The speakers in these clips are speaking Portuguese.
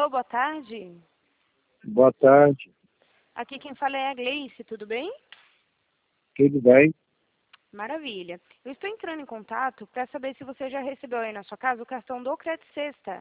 Alô, boa tarde. Boa tarde, Aqui quem fala é a Gleice, tudo bem? tudo bem? Maravilha. Eu estou entrando em contato para saber se você já recebeu aí na sua casa o cartão do Crédito Sexta.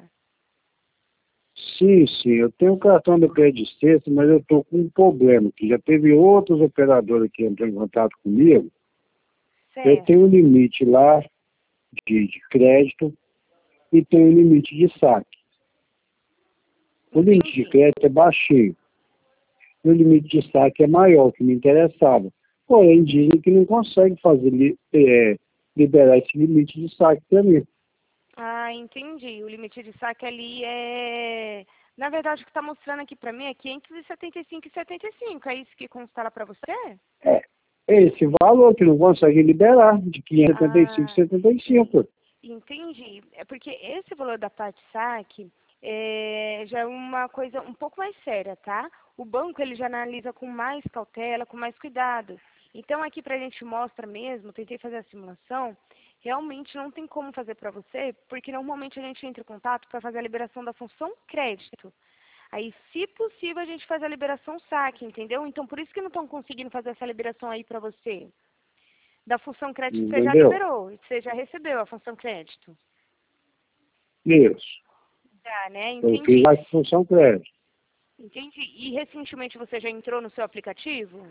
Sim, eu tenho o cartão do crédito sexta, mas eu estou com um problema, que já teve outros operadores que entrou em contato comigo. Eu Certo. tenho um limite lá de crédito e tenho um limite de saque. O limite de Entendi. crédito é baixinho, e o limite de saque é maior, que me interessava. Porém, dizem que não consegue liberar esse limite de saque para mim. Ah, entendi. O limite de saque ali é... Na verdade, o que está mostrando aqui para mim é 575,75. É isso que consta lá para você? É esse valor que não consegue liberar, de 575, Ah, 75. entendi. É porque esse valor da parte saque já é uma coisa um pouco mais séria, tá? O banco ele já analisa com mais cautela, com mais cuidado. Então aqui pra gente mostra mesmo, tentei fazer a simulação, realmente não tem como fazer para você, porque normalmente a gente entra em contato para fazer a liberação da função crédito. Aí, se possível, a gente faz a liberação saque, entendeu? Então por isso que não estão conseguindo fazer essa liberação aí para você. Da função crédito você já Entendeu? liberou, você já recebeu a função crédito. Isso. Já, né? Eu fiz Entendi. a função crédito. Entendi. E recentemente você já entrou no seu aplicativo?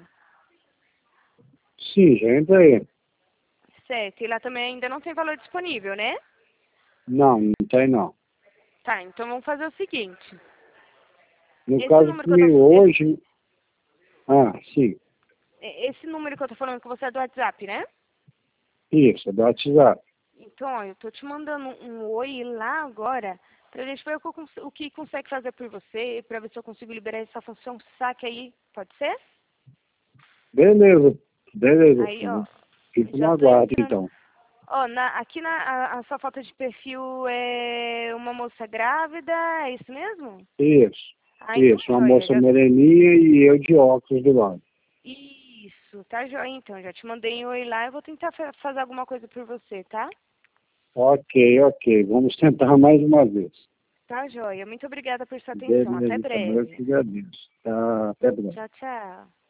Sim, já entrei. Certo. E lá também ainda não tem valor disponível, né? Não tem não. Tá, então vamos fazer o seguinte. No Esse caso número que eu tô, comigo hoje... sim. esse número que eu tô falando com você é do WhatsApp, né? Isso, é do WhatsApp. Então, ó, eu tô te mandando um oi lá agora pra gente ver o que consegue fazer por você, pra ver se eu consigo liberar essa função saque aí. Pode ser? Beleza, Aí, ó, filho. Fico no já tô aguardo, entrando. então. Ó, a sua foto de perfil é uma moça grávida, é isso mesmo? Isso, Ah, então isso. Uma joia. moça moreninha e eu de óculos do lado. Isso, tá joia então. Já te mandei um oi lá, eu vou tentar fazer alguma coisa por você, tá? Ok. Vamos tentar mais uma vez. Tá joia. Muito obrigada por sua atenção. Até Beleza, então. Eu breve. que agradeço. Tá, até breve. Tchau, tchau.